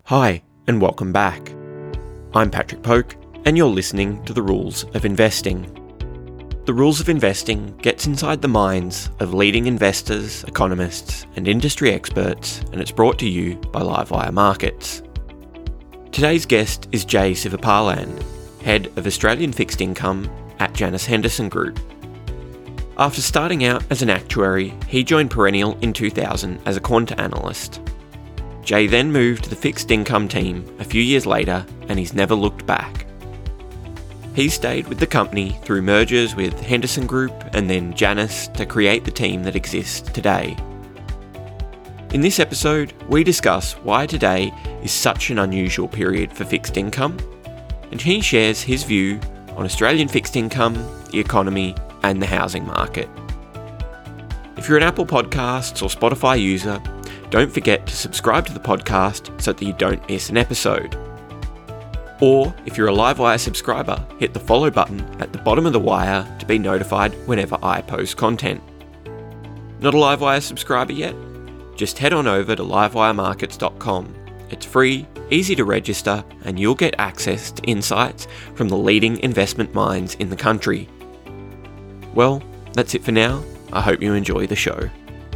Hi, and welcome back. I'm Patrick Polk, and you're listening to The Rules of Investing. The Rules of Investing gets inside the minds of leading investors, economists, and industry experts, and it's brought to you by Livewire Markets. Today's guest is Jay Sivapalan, Head of Australian Fixed Income at Janus Henderson Group. After starting out as an actuary, he joined Perennial in 2000 as a quant analyst. Jay then moved to the fixed income team a few years later, and he's never looked back. He's stayed with the company through mergers with Henderson Group and then Janus to create the team that exists today. In this episode, we discuss why today is such an unusual period for fixed income, and he shares his view on Australian fixed income, the economy, and the housing market. If you're an Apple Podcasts or Spotify user, don't forget to subscribe to the podcast so that you don't miss an episode. Or, if you're a Livewire subscriber, hit the follow button at the bottom of the wire to be notified whenever I post content. Not a Livewire subscriber yet? Just head on over to livewiremarkets.com. It's free, easy to register, and you'll get access to insights from the leading investment minds in the country. Well, that's it for now. I hope you enjoy the show.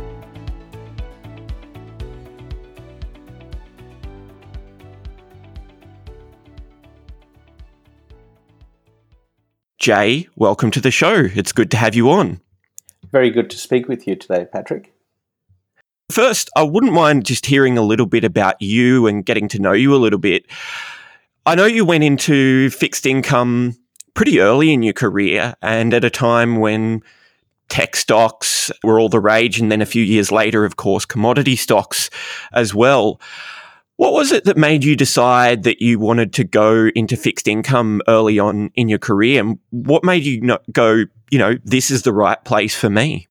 Jay, welcome to the show. It's good to have you on. Very good to speak with you today, Patrick. First, I wouldn't mind just hearing a little bit about you and getting to know you a little bit. I know you went into fixed income pretty early in your career and at a time when tech stocks were all the rage, and then a few years later, of course, commodity stocks as well. What was it that made you decide that you wanted to go into fixed income early on in your career? And what made you not go, this is the right place for me?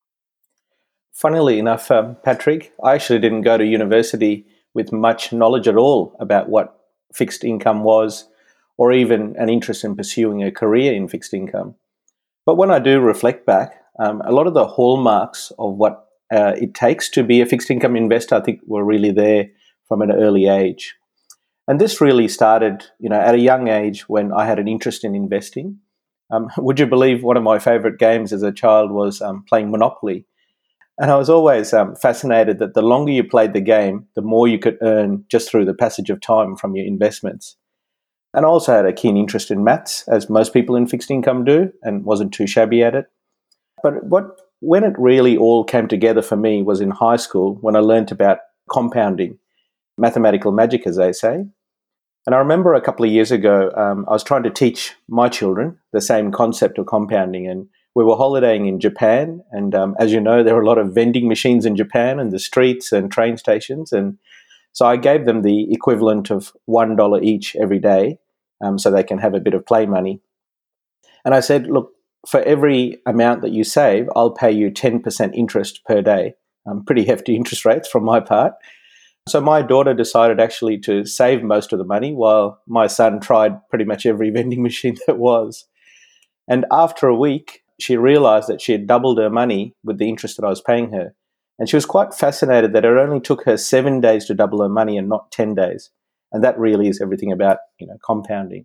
Funnily enough, Patrick, I actually didn't go to university with much knowledge at all about what fixed income was, or even an interest in pursuing a career in fixed income. But when I do reflect back, a lot of the hallmarks of what it takes to be a fixed income investor, I think, were really there from an early age. And this really started, at a young age when I had an interest in investing. Would you believe one of my favorite games as a child was playing Monopoly? And I was always fascinated that the longer you played the game, the more you could earn just through the passage of time from your investments. And I also had a keen interest in maths, as most people in fixed income do, and wasn't too shabby at it. But when it really all came together for me was in high school, when I learnt about compounding, mathematical magic, as they say. And I remember a couple of years ago, I was trying to teach my children the same concept of compounding, and we were holidaying in Japan. And as you know, there are a lot of vending machines in Japan and the streets and train stations. And so I gave them the equivalent of $1 each every day, so they can have a bit of play money. And I said, look, for every amount that you save, I'll pay you 10% interest per day. Pretty hefty interest rates from my part. So my daughter decided actually to save most of the money while my son tried pretty much every vending machine there was. And after a week, she realized that she had doubled her money with the interest that I was paying her. And she was quite fascinated that it only took her 7 days to double her money and not 10 days. And that really is everything about, compounding.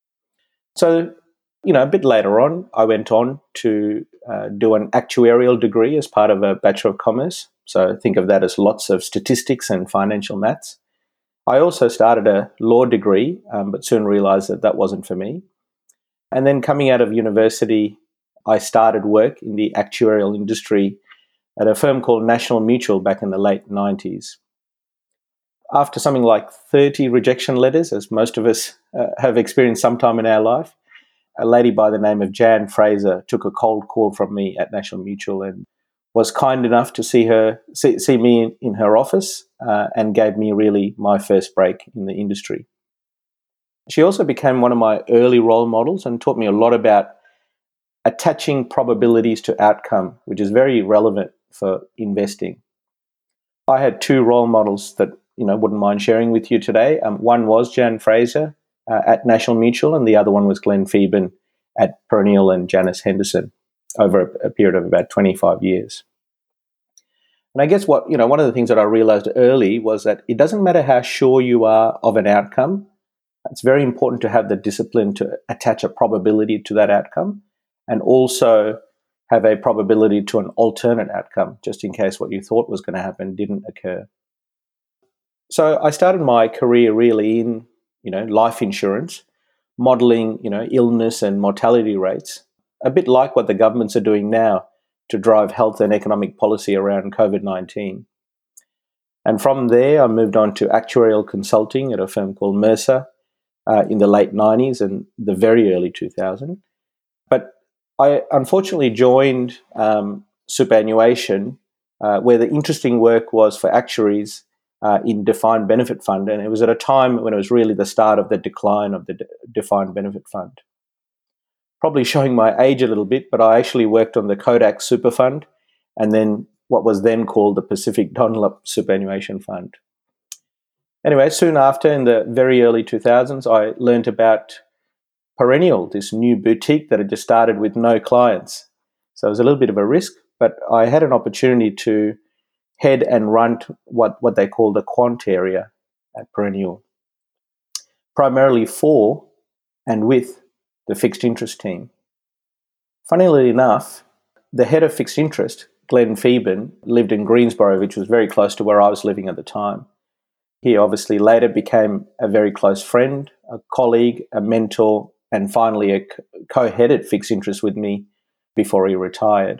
So, a bit later on, I went on to do an actuarial degree as part of a Bachelor of Commerce. So think of that as lots of statistics and financial maths. I also started a law degree, but soon realized that that wasn't for me. And then coming out of university, I started work in the actuarial industry at a firm called National Mutual back in the late 90s. After something like 30 rejection letters, as most of us have experienced sometime in our life, a lady by the name of Jan Fraser took a cold call from me at National Mutual and was kind enough to see me in her office and gave me really my first break in the industry. She also became one of my early role models and taught me a lot about attaching probabilities to outcome, which is very relevant for investing. I had two role models that wouldn't mind sharing with you today. One was Jan Fraser at National Mutual, and the other one was Glenn Phoeben at Perennial and Janus Henderson over a period of about 25 years. And I guess one of the things that I realized early was that it doesn't matter how sure you are of an outcome. It's very important to have the discipline to attach a probability to that outcome and also have a probability to an alternate outcome, just in case what you thought was going to happen didn't occur. So I started my career really in, life insurance, modeling, illness and mortality rates, a bit like what the governments are doing now to drive health and economic policy around COVID-19. And from there, I moved on to actuarial consulting at a firm called Mercer in the late 90s and the very early 2000s. But I unfortunately joined superannuation, where the interesting work was for actuaries in defined benefit fund. And it was at a time when it was really the start of the decline of the defined benefit fund. Probably showing my age a little bit, but I actually worked on the Kodak Super Fund and then what was then called the Pacific Dunlop Superannuation Fund. Anyway, soon after, in the very early 2000s, I learned about Perennial, this new boutique that had just started with no clients. So it was a little bit of a risk, but I had an opportunity to head and run what they call the quant area at Perennial, primarily for and with the fixed interest team. Funnily enough, the head of fixed interest, Glenn Phoeben, lived in Greensboro, which was very close to where I was living at the time. He obviously later became a very close friend, a colleague, a mentor, and finally a co-headed fixed interest with me before he retired.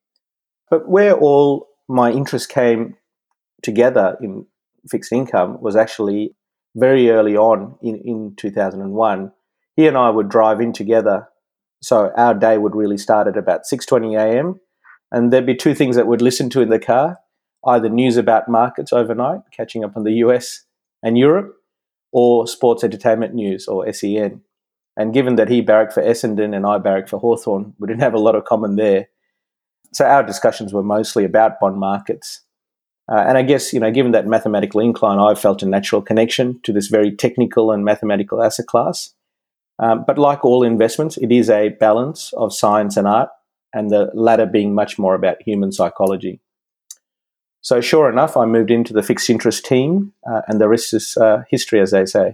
But where all my interests came together in fixed income was actually very early on in 2001. He and I would drive in together, so our day would really start at about 6:20 a.m. and there'd be two things that we'd listen to in the car, either news about markets overnight, catching up on the US and Europe, or sports entertainment news, or SEN. And given that he barracked for Essendon and I barracked for Hawthorn, we didn't have a lot of common there. So our discussions were mostly about bond markets. And I guess, given that mathematical incline, I felt a natural connection to this very technical and mathematical asset class. But like all investments, it is a balance of science and art, and the latter being much more about human psychology. So sure enough, I moved into the fixed interest team, and the rest is history, as they say.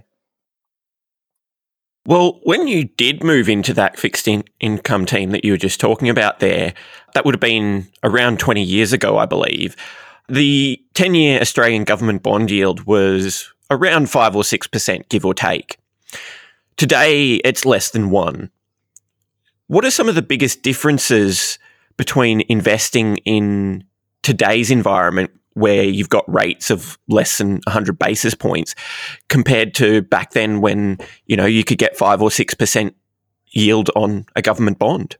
Well, when you did move into that fixed income team that you were just talking about there, that would have been around 20 years ago, I believe. The 10-year Australian government bond yield was around 5 or 6%, give or take. Today, it's less than 1%. What are some of the biggest differences between investing in today's environment, where you've got rates of less than 100 basis points, compared to back then when, you could get 5 or 6% yield on a government bond?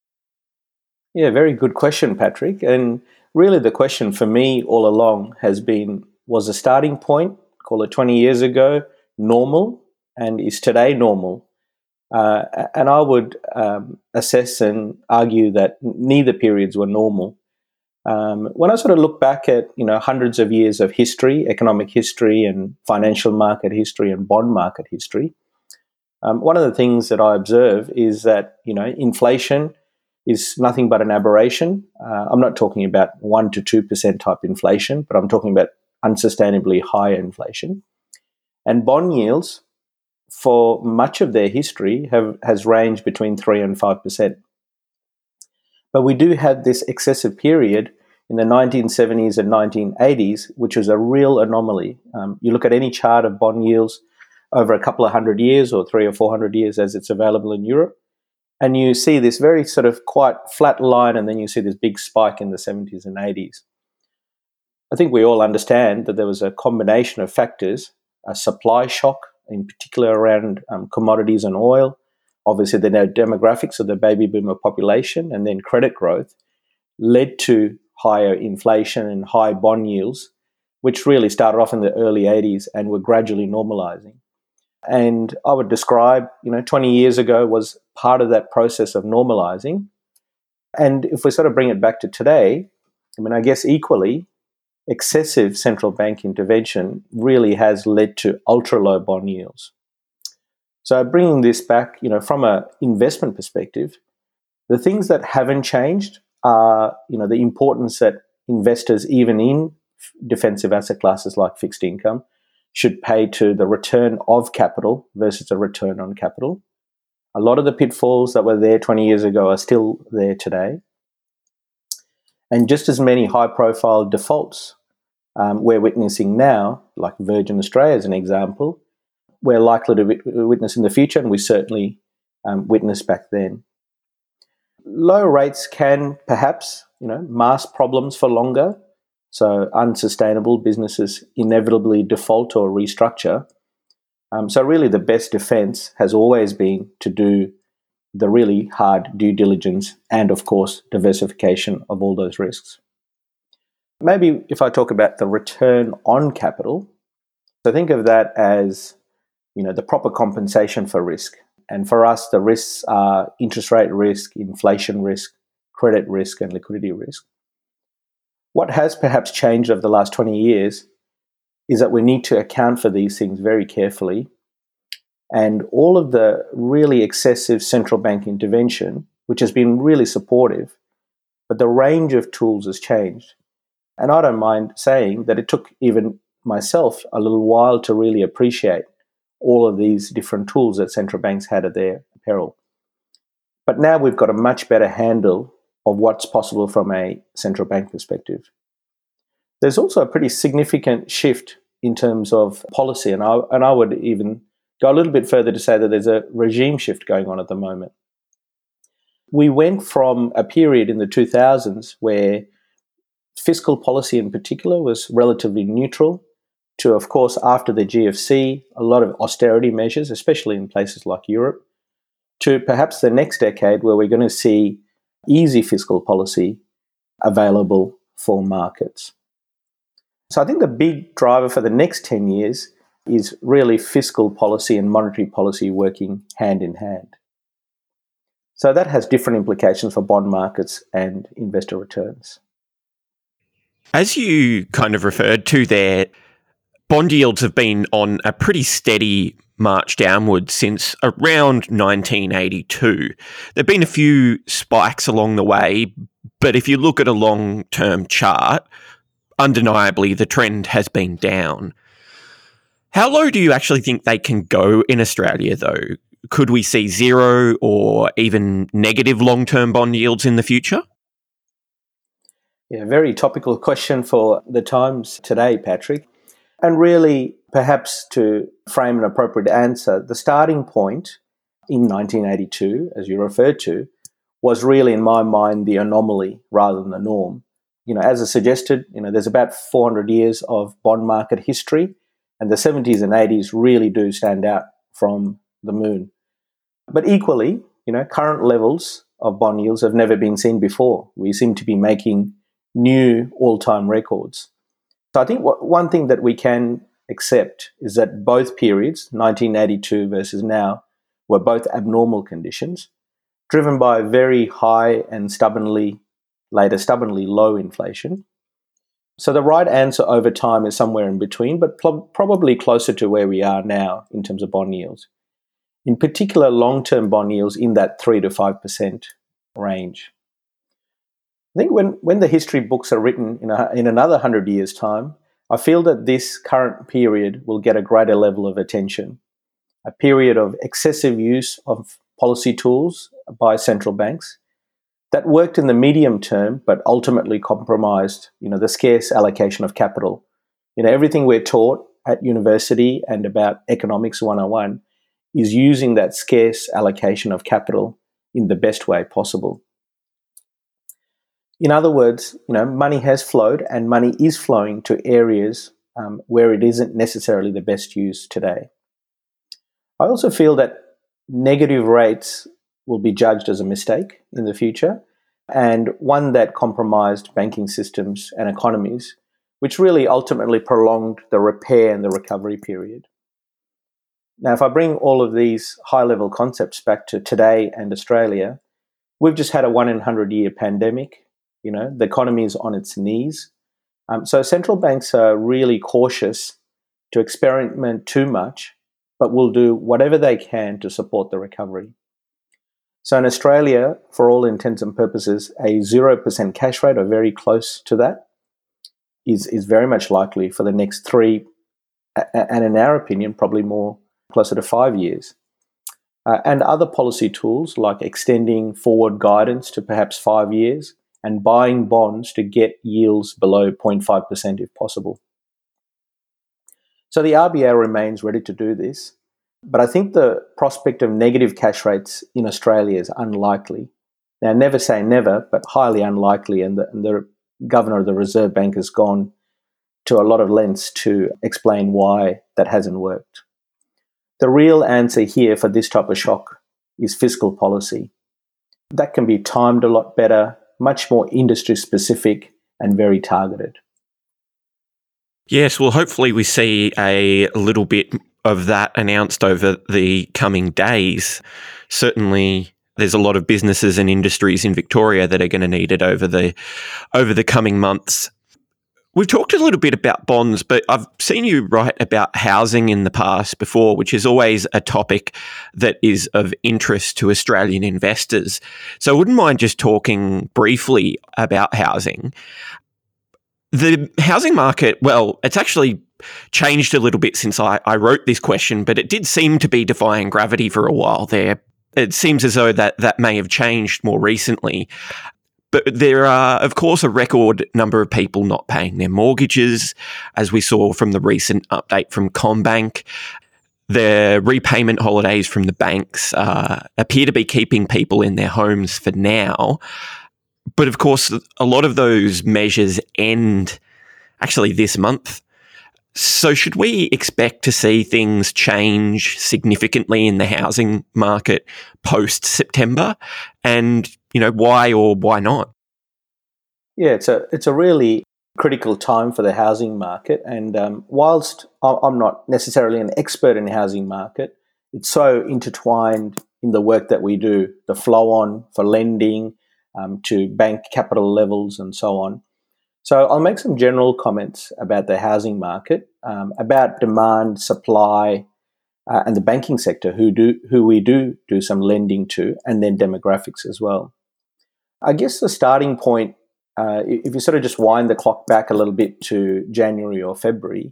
Yeah, very good question, Patrick. And really the question for me all along has been, was the starting point, call it 20 years ago, normal, and is today normal? And I would assess and argue that neither periods were normal. When I sort of look back at, hundreds of years of history, economic history and financial market history and bond market history, one of the things that I observe is that, inflation is nothing but an aberration. I'm not talking about 1 to 2% type inflation, but I'm talking about unsustainably high inflation. And bond yields, for much of their history, has ranged between 3 and 5%. But we do have this excessive period in the 1970s and 1980s, which was a real anomaly. You look at any chart of bond yields over a couple of hundred years, or 300 or 400 years as it's available in Europe, and you see this very sort of quite flat line, and then you see this big spike in the 70s and 80s. I think we all understand that there was a combination of factors, a supply shock, in particular around commodities and oil, obviously the demographics of the baby boomer population, and then credit growth led to higher inflation and high bond yields, which really started off in the early 80s and were gradually normalizing. And I would describe, 20 years ago was part of that process of normalizing. And if we sort of bring it back to today, I guess equally, excessive central bank intervention really has led to ultra-low bond yields. So bringing this back, from an investment perspective, the things that haven't changed are, the importance that investors, even in defensive asset classes like fixed income, should pay to the return of capital versus a return on capital. A lot of the pitfalls that were there 20 years ago are still there today. And just as many high-profile defaults we're witnessing now, like Virgin Australia as an example, we're likely to witness in the future, and we certainly witnessed back then. Low rates can perhaps, mask problems for longer. So unsustainable businesses inevitably default or restructure. So really the best defense has always been to do the really hard due diligence and, of course, diversification of all those risks. Maybe if I talk about the return on capital, so think of that as, the proper compensation for risk. And for us, the risks are interest rate risk, inflation risk, credit risk, and liquidity risk. What has perhaps changed over the last 20 years is that we need to account for these things very carefully. And all of the really excessive central bank intervention, which has been really supportive, but the range of tools has changed. And I don't mind saying that it took even myself a little while to really appreciate all of these different tools that central banks had at their peril. But now we've got a much better handle of what's possible from a central bank perspective. There's also a pretty significant shift in terms of policy, and I would even go a little bit further to say that there's a regime shift going on at the moment. We went from a period in the 2000s where fiscal policy in particular was relatively neutral to, of course, after the GFC, a lot of austerity measures, especially in places like Europe, to perhaps the next decade where we're going to see easy fiscal policy available for markets. So I think the big driver for the next 10 years is really fiscal policy and monetary policy working hand in hand. So that has different implications for bond markets and investor returns. As you kind of referred to there, bond yields have been on a pretty steady march downward since around 1982. There have been a few spikes along the way, but if you look at a long-term chart, undeniably the trend has been down. How low do you actually think they can go in Australia, though? Could we see zero or even negative long-term bond yields in the future? Yeah, very topical question for the times today, Patrick. And really, perhaps to frame an appropriate answer, the starting point in 1982, as you referred to, was really, in my mind, the anomaly rather than the norm. As I suggested, there's about 400 years of bond market history, and the 70s and 80s really do stand out from the moon. But equally, current levels of bond yields have never been seen before. We seem to be making new all-time records. So I think one thing that we can accept is that both periods, 1982 versus now, were both abnormal conditions, driven by very high and stubbornly low inflation. So the right answer over time is somewhere in between, but probably closer to where we are now in terms of bond yields. In particular, long-term bond yields in that 3 to 5% range. I think when the history books are written in another 100 years' time, I feel that this current period will get a greater level of attention, a period of excessive use of policy tools by central banks that worked in the medium term but ultimately compromised, the scarce allocation of capital. Everything we're taught at university and about economics 101 is using that scarce allocation of capital in the best way possible. In other words, money has flowed and money is flowing to areas where it isn't necessarily the best use today. I also feel that negative rates will be judged as a mistake in the future, and one that compromised banking systems and economies, which really ultimately prolonged the repair and the recovery period. Now, if I bring all of these high-level concepts back to today and Australia, we've just had a 1-in-100-year pandemic. The economy is on its knees. So central banks are really cautious to experiment too much, but will do whatever they can to support the recovery. So in Australia, for all intents and purposes, a 0% cash rate or very close to that is very much likely for the next 3, and in our opinion, probably more closer to 5 years. And other policy tools like extending forward guidance to perhaps 5 years and buying bonds to get yields below 0.5% if possible. So the RBA remains ready to do this, but I think the prospect of negative cash rates in Australia is unlikely. Now, never say never, but highly unlikely, and the Governor of the Reserve Bank has gone to a lot of lengths to explain why that hasn't worked. The real answer here for this type of shock is fiscal policy. That can be timed a lot better, much more industry specific and very targeted. Yes, well, hopefully we see a little bit of that announced over the coming days. Certainly, there's a lot of businesses and industries in Victoria that are going to need it over the coming months. We've talked a little bit about bonds, but I've seen you write about housing in the past before, which is always a topic that is of interest to Australian investors. So I wouldn't mind just talking briefly about housing. The housing market, well, it's actually changed a little bit since I wrote this question, but it did seem to be defying gravity for a while there. It seems as though that may have changed more recently. But there are, of course, a record number of people not paying their mortgages, as we saw from the recent update from CommBank. The repayment holidays from the banks appear to be keeping people in their homes for now. But of course, a lot of those measures end actually this month. So should we expect to see things change significantly in the housing market post-September? And, why or why not? Yeah, it's a really critical time for the housing market. And whilst I'm not necessarily an expert in the housing market, it's so intertwined in the work that we do, the flow on for lending, to bank capital levels and so on. So I'll make some general comments about the housing market, about demand, supply, and the banking sector, who we do some lending to, and then demographics as well. I guess the starting point, if you sort of just wind the clock back a little bit to January or February,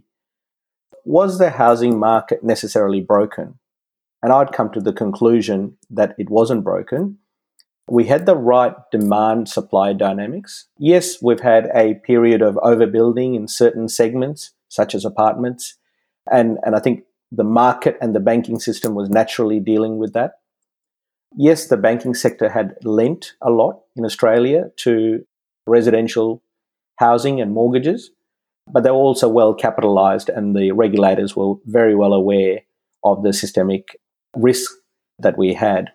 was the housing market necessarily broken? And I'd come to the conclusion that it wasn't broken. We had the right demand-supply dynamics. Yes, we've had a period of overbuilding in certain segments, such as apartments, and I think the market and the banking system was naturally dealing with that. Yes, the banking sector had lent a lot in Australia to residential housing and mortgages, but they were also well capitalised, and the regulators were very well aware of the systemic risk that we had.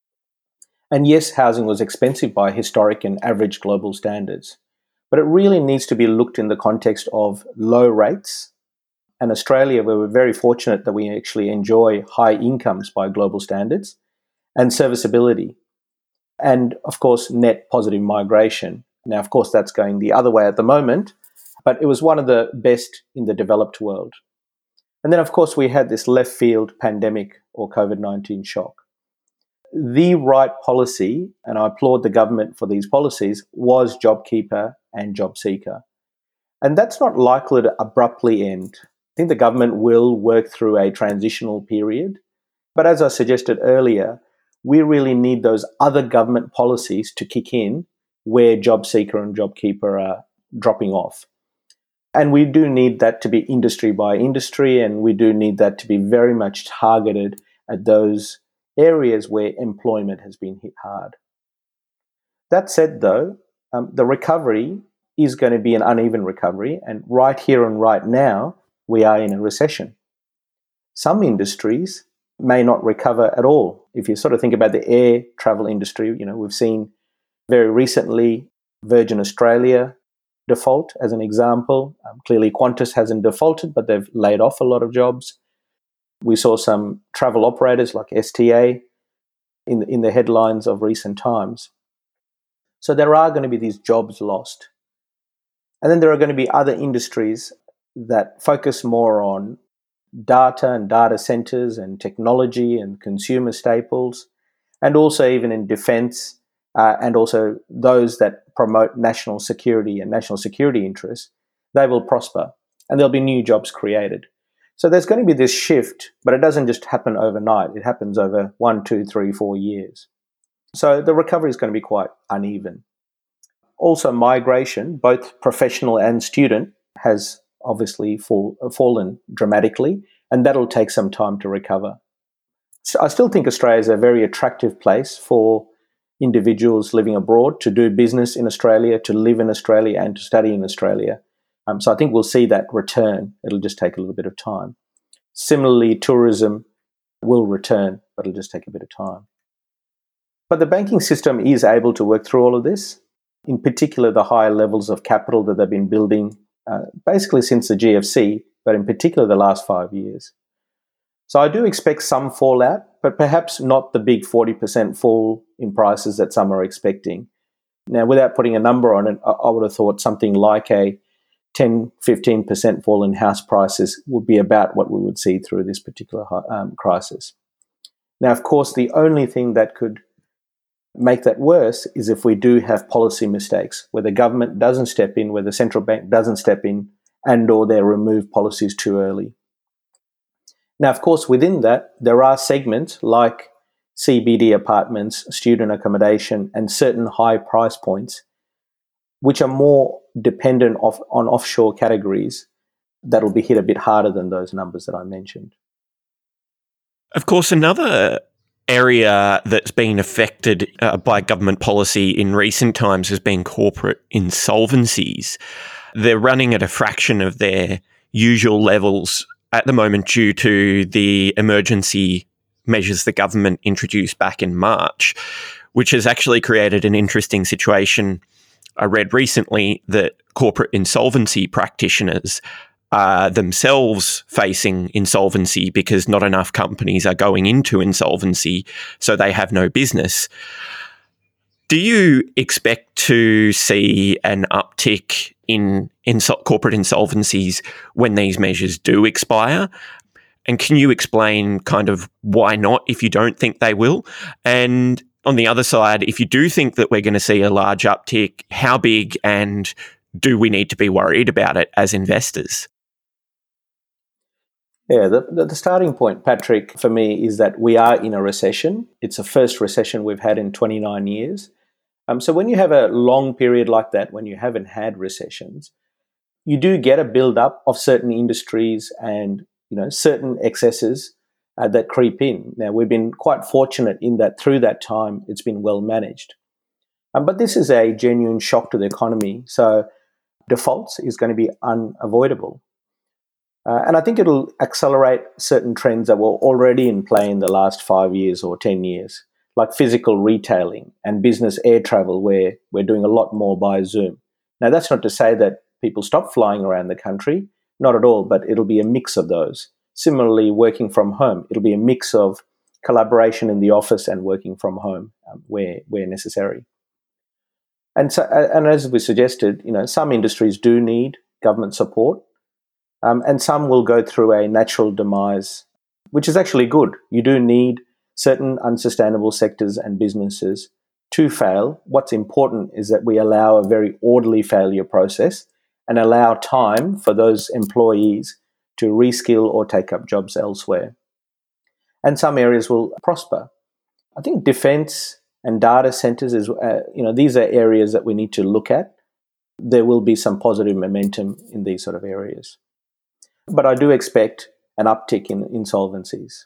And yes, housing was expensive by historic and average global standards, but it really needs to be looked in the context of low rates. And Australia, we were very fortunate that we actually enjoy high incomes by global standards, and serviceability. And of course, net positive migration. Now, of course, that's going the other way at the moment, but it was one of the best in the developed world. And then, of course, we had this left field pandemic or COVID-19 shock. The right policy, and I applaud the government for these policies, was JobKeeper and JobSeeker. And that's not likely to abruptly end. I think the government will work through a transitional period. But as I suggested earlier, we really need those other government policies to kick in where JobSeeker and JobKeeper are dropping off. And we do need that to be industry by industry, and we do need that to be very much targeted at those areas where employment has been hit hard. That said, though, the recovery is going to be an uneven recovery, and right here and right now, we are in a recession. Some industries may not recover at all. If you sort of think about the air travel industry, we've seen very recently Virgin Australia default as an example. Clearly Qantas hasn't defaulted, but they've laid off a lot of jobs. We saw some travel operators like STA in the headlines of recent times. So there are going to be these jobs lost. And then there are going to be other industries that focus more on data and data centers and technology and consumer staples, and also even in defense, and also those that promote national security and national security interests, they will prosper and there'll be new jobs created. So there's going to be this shift, but it doesn't just happen overnight. It happens over 1, 2, 3, 4 years. So the recovery is going to be quite uneven. Also, migration, both professional and student, has obviously fallen dramatically, and that'll take some time to recover. So I still think Australia is a very attractive place for individuals living abroad to do business in Australia, to live in Australia, and to study in Australia. So I think we'll see that return. It'll just take a little bit of time. Similarly, tourism will return, but it'll just take a bit of time. But the banking system is able to work through all of this, in particular the higher levels of capital that they've been building basically since the GFC, but in particular the last 5 years. So I do expect some fallout, but perhaps not the big 40% fall in prices that some are expecting. Now, without putting a number on it, I would have thought something like a 10-15% fall in house prices would be about what we would see through this particular crisis. Now, of course, the only thing that could make that worse is if we do have policy mistakes, where the government doesn't step in, where the central bank doesn't step in, and or they remove policies too early. Now, of course, within that, there are segments like CBD apartments, student accommodation, and certain high price points, which are more dependent on offshore categories that will be hit a bit harder than those numbers that I mentioned. Of course, another area that's been affected by government policy in recent times has been corporate insolvencies. They're running at a fraction of their usual levels at the moment due to the emergency measures the government introduced back in March, which has actually created an interesting situation. I read recently that corporate insolvency practitioners are themselves facing insolvency because not enough companies are going into insolvency, so they have no business. Do you expect to see an uptick in corporate insolvencies when these measures do expire? And can you explain kind of why not if you don't think they will? And on the other side, if you do think that we're going to see a large uptick, how big, and do we need to be worried about it as investors? Yeah, the starting point, Patrick, for me is that we are in a recession. It's the first recession we've had in 29 years. So when you have a long period like that, when you haven't had recessions, you do get a build-up of certain industries and certain excesses that creep in. Now, we've been quite fortunate in that through that time, it's been well managed. But this is a genuine shock to the economy. So defaults is going to be unavoidable. And I think it'll accelerate certain trends that were already in play in the last 5 years or 10 years, like physical retailing and business air travel, where we're doing a lot more by Zoom. Now, that's not to say that people stop flying around the country, not at all, but it'll be a mix of those. Similarly, working from home, it'll be a mix of collaboration in the office and working from home where necessary. And so, and as we suggested, some industries do need government support, and some will go through a natural demise, which is actually good. You do need certain unsustainable sectors and businesses to fail. What's important is that we allow a very orderly failure process and allow time for those employees to reskill or take up jobs elsewhere. And some areas will prosper. I think defense and data centers is, these are areas that we need to look at. There will be some positive momentum in these sort of areas. But I do expect an uptick in insolvencies.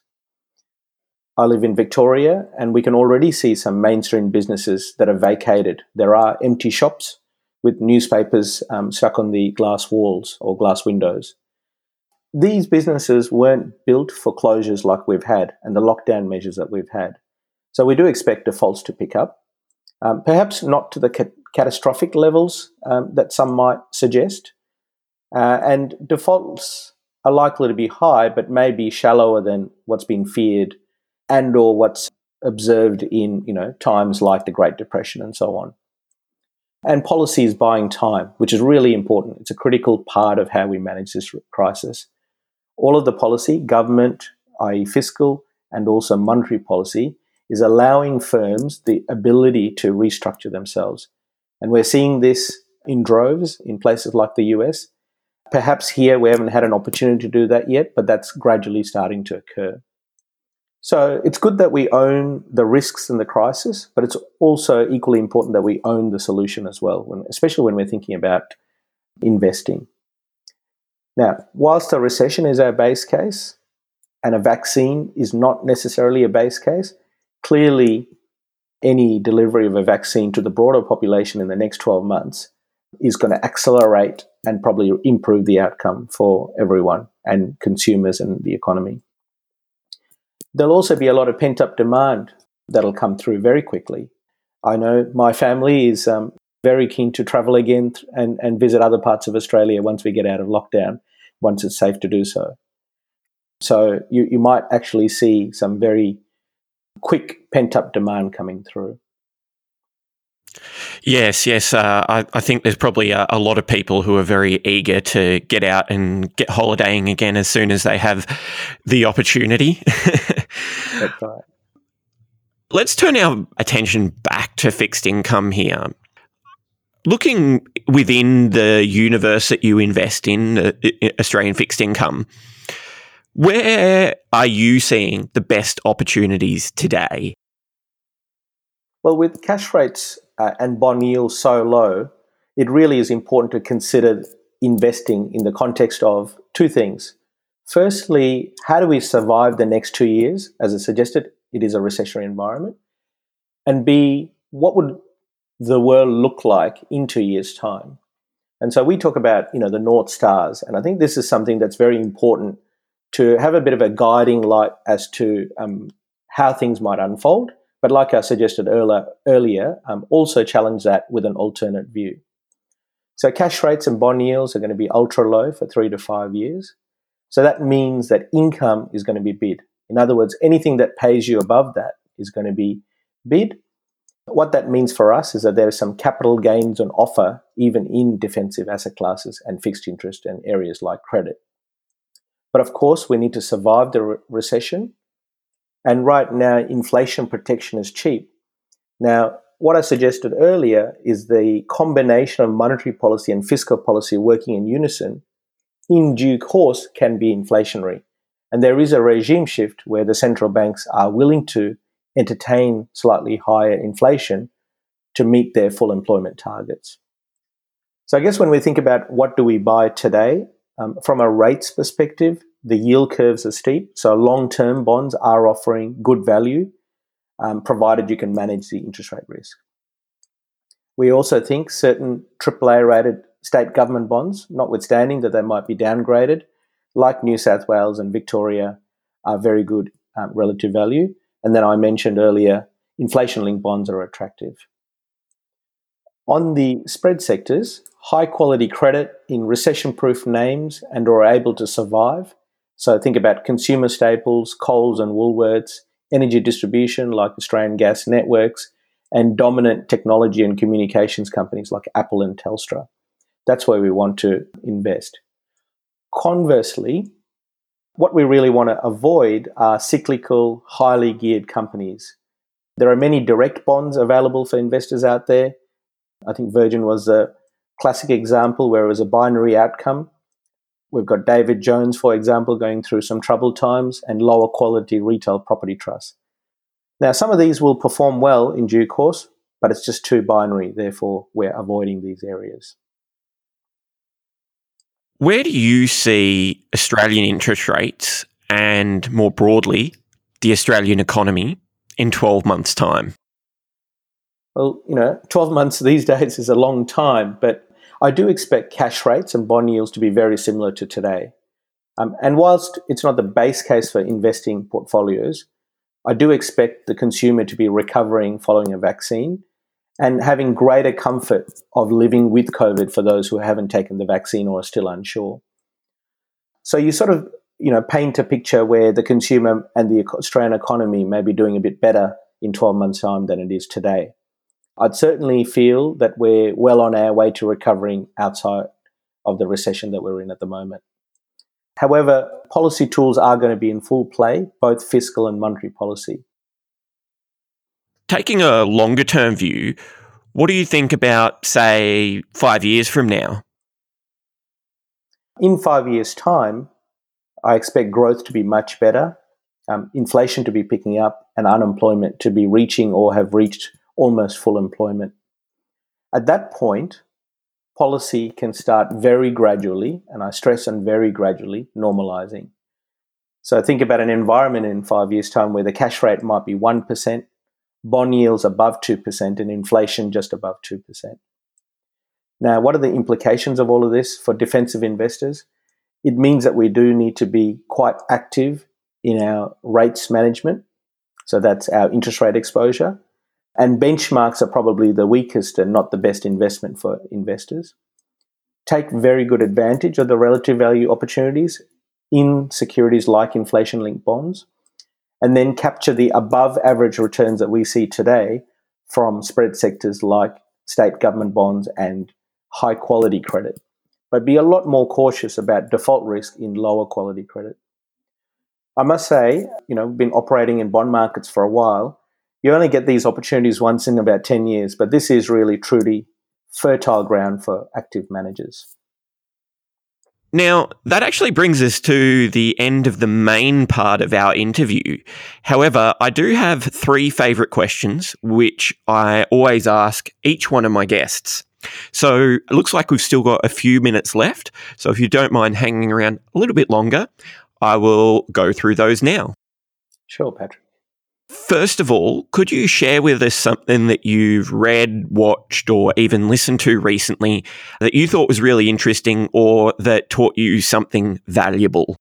I live in Victoria, and we can already see some mainstream businesses that are vacated. There are empty shops with newspapers stuck on the glass walls or glass windows. These businesses weren't built for closures like we've had and the lockdown measures that we've had. So we do expect defaults to pick up, perhaps not to the catastrophic levels that some might suggest. And defaults are likely to be high, but maybe shallower than what's been feared and or what's observed in times like the Great Depression and so on. And policy is buying time, which is really important. It's a critical part of how we manage this crisis. All of the policy, government, i.e. fiscal, and also monetary policy, is allowing firms the ability to restructure themselves. And we're seeing this in droves in places like the US. Perhaps here we haven't had an opportunity to do that yet, but that's gradually starting to occur. So it's good that we own the risks in the crisis, but it's also equally important that we own the solution as well, especially when we're thinking about investing. Now, whilst a recession is our base case and a vaccine is not necessarily a base case, clearly any delivery of a vaccine to the broader population in the next 12 months is going to accelerate and probably improve the outcome for everyone and consumers and the economy. There'll also be a lot of pent-up demand that'll come through very quickly. I know my family is very keen to travel again and visit other parts of Australia once we get out of lockdown, once it's safe to do so. So you might actually see some very quick pent-up demand coming through. Yes. I think there's probably a lot of people who are very eager to get out and get holidaying again as soon as they have the opportunity. That's right. Let's turn our attention back to fixed income here. Looking within the universe that you invest in, Australian fixed income, where are you seeing the best opportunities today? Well, with cash rates and bond yields so low, it really is important to consider investing in the context of two things. Firstly, how do we survive the next 2 years? As I suggested, it is a recessionary environment. And B, what would the world look like in 2 years' time? And so we talk about, the North Stars. And I think this is something that's very important to have a bit of a guiding light as to how things might unfold. But like I suggested earlier, also challenge that with an alternate view. So cash rates and bond yields are going to be ultra low for 3 to 5 years. So that means that income is going to be bid. In other words, anything that pays you above that is going to be bid. What that means for us is that there are some capital gains on offer, even in defensive asset classes and fixed interest and areas like credit. But of course, we need to survive the recession. And right now, inflation protection is cheap. Now, what I suggested earlier is the combination of monetary policy and fiscal policy working in unison in due course can be inflationary. And there is a regime shift where the central banks are willing to entertain slightly higher inflation to meet their full employment targets. So I guess when we think about what do we buy today, from a rates perspective, the yield curves are steep. So long-term bonds are offering good value, provided you can manage the interest rate risk. We also think certain AAA-rated state government bonds, notwithstanding that they might be downgraded, like New South Wales and Victoria, are very good relative value. And then I mentioned earlier, inflation-linked bonds are attractive. On the spread sectors, high-quality credit in recession-proof names and are able to survive. So think about consumer staples, Coles and Woolworths, energy distribution like Australian Gas Networks, and dominant technology and communications companies like Apple and Telstra. That's where we want to invest. Conversely, what we really want to avoid are cyclical, highly geared companies. There are many direct bonds available for investors out there. I think Virgin was a classic example where it was a binary outcome. We've got David Jones, for example, going through some troubled times, and lower quality retail property trusts. Now, some of these will perform well in due course, but it's just too binary. Therefore, we're avoiding these areas. Where do you see Australian interest rates and, more broadly, the Australian economy in 12 months' time? Well, 12 months these days is a long time, but I do expect cash rates and bond yields to be very similar to today. And whilst it's not the base case for investing portfolios, I do expect the consumer to be recovering following a vaccine and having greater comfort of living with COVID for those who haven't taken the vaccine or are still unsure. So you sort of, paint a picture where the consumer and the Australian economy may be doing a bit better in 12 months' time than it is today. I'd certainly feel that we're well on our way to recovering outside of the recession that we're in at the moment. However, policy tools are going to be in full play, both fiscal and monetary policy. Taking a longer term view, what do you think about, say, 5 years from now? In 5 years' time, I expect growth to be much better, inflation to be picking up, and unemployment to be reaching or have reached almost full employment. At that point, policy can start very gradually, and I stress on very gradually, normalizing. So think about an environment in 5 years' time where the cash rate might be 1%, bond yields above 2%, and inflation just above 2%. Now, what are the implications of all of this for defensive investors? It means that we do need to be quite active in our rates management. So that's our interest rate exposure. And benchmarks are probably the weakest and not the best investment for investors. Take very good advantage of the relative value opportunities in securities like inflation-linked bonds, and then capture the above average returns that we see today from spread sectors like state government bonds and high quality credit. But be a lot more cautious about default risk in lower quality credit. I must say, been operating in bond markets for a while. You only get these opportunities once in about 10 years, but this is really truly fertile ground for active managers. Now, that actually brings us to the end of the main part of our interview. However, I do have 3 favourite questions, which I always ask each one of my guests. So it looks like we've still got a few minutes left. So if you don't mind hanging around a little bit longer, I will go through those now. Sure, Patrick. First of all, could you share with us something that you've read, watched, or even listened to recently that you thought was really interesting or that taught you something valuable?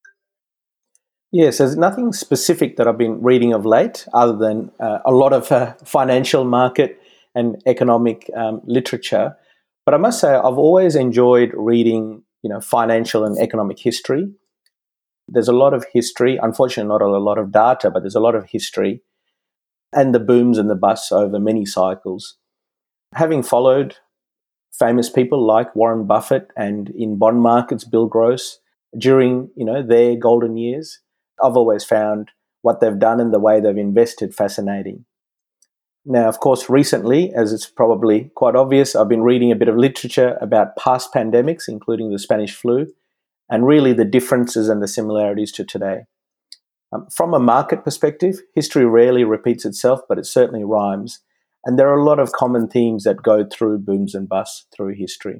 Yes, there's nothing specific that I've been reading of late other than a lot of financial market and economic literature. But I must say, I've always enjoyed reading, financial and economic history. There's a lot of history, unfortunately not a lot of data, but there's a lot of history and the booms and the busts over many cycles. Having followed famous people like Warren Buffett and in bond markets, Bill Gross, during, their golden years, I've always found what they've done and the way they've invested fascinating. Now, of course, recently, as it's probably quite obvious, I've been reading a bit of literature about past pandemics, including the Spanish flu, and really the differences and the similarities to today. From a market perspective, history rarely repeats itself, but it certainly rhymes. And there are a lot of common themes that go through booms and busts through history.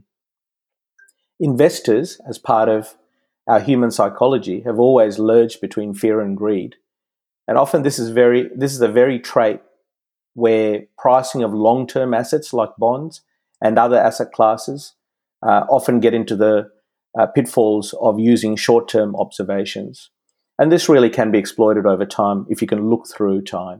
Investors, as part of our human psychology, have always lurched between fear and greed. And often this is a very trait where pricing of long-term assets like bonds and other asset classes often get into the pitfalls of using short-term observations. And this really can be exploited over time if you can look through time.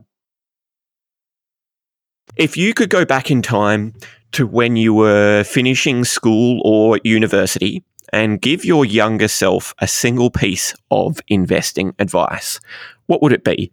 If you could go back in time to when you were finishing school or university and give your younger self a single piece of investing advice, what would it be?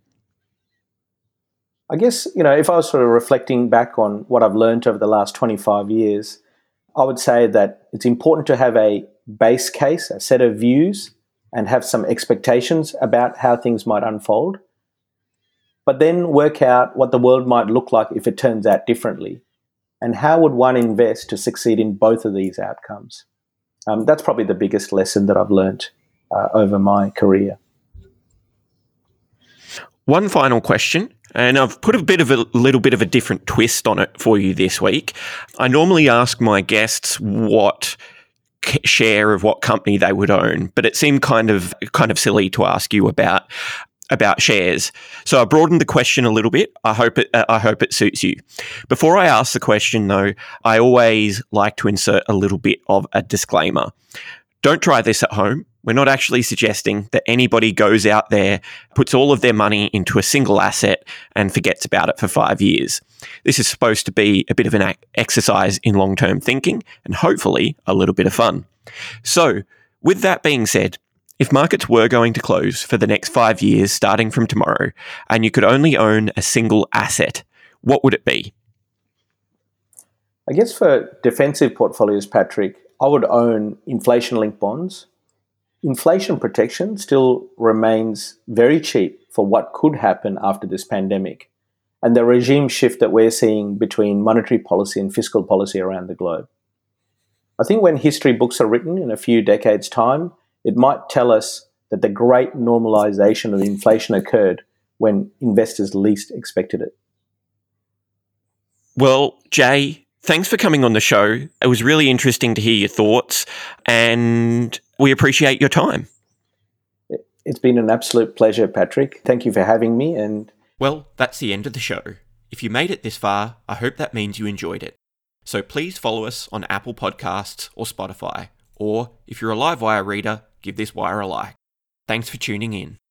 I guess, if I was sort of reflecting back on what I've learned over the last 25 years, I would say that it's important to have a base case, a set of views, and have some expectations about how things might unfold, but then work out what the world might look like if it turns out differently, and how would one invest to succeed in both of these outcomes. That's probably the biggest lesson that I've learned over my career. One final question, and I've put a little bit of a different twist on it for you this week. I normally ask my guests what share of what company they would own, but it seemed kind of silly to ask you about shares. So I broadened the question a little bit. I hope it suits you. Before I ask the question, though, I always like to insert a little bit of a disclaimer. Don't try this at home. We're not actually suggesting that anybody goes out there, puts all of their money into a single asset and forgets about it for 5 years. This is supposed to be a bit of an exercise in long-term thinking and hopefully a little bit of fun. So, with that being said, if markets were going to close for the next 5 years starting from tomorrow and you could only own a single asset, what would it be? I guess for defensive portfolios, Patrick, I would own inflation-linked bonds. Inflation protection still remains very cheap for what could happen after this pandemic and the regime shift that we're seeing between monetary policy and fiscal policy around the globe. I think when history books are written in a few decades' time, it might tell us that the great normalization of inflation occurred when investors least expected it. Well, Jay, thanks for coming on the show. It was really interesting to hear your thoughts, and we appreciate your time. It's been an absolute pleasure, Patrick. Thank you for having me. And well, that's the end of the show. If you made it this far, I hope that means you enjoyed it. So please follow us on Apple Podcasts or Spotify, or if you're a Livewire reader, give this wire a like. Thanks for tuning in.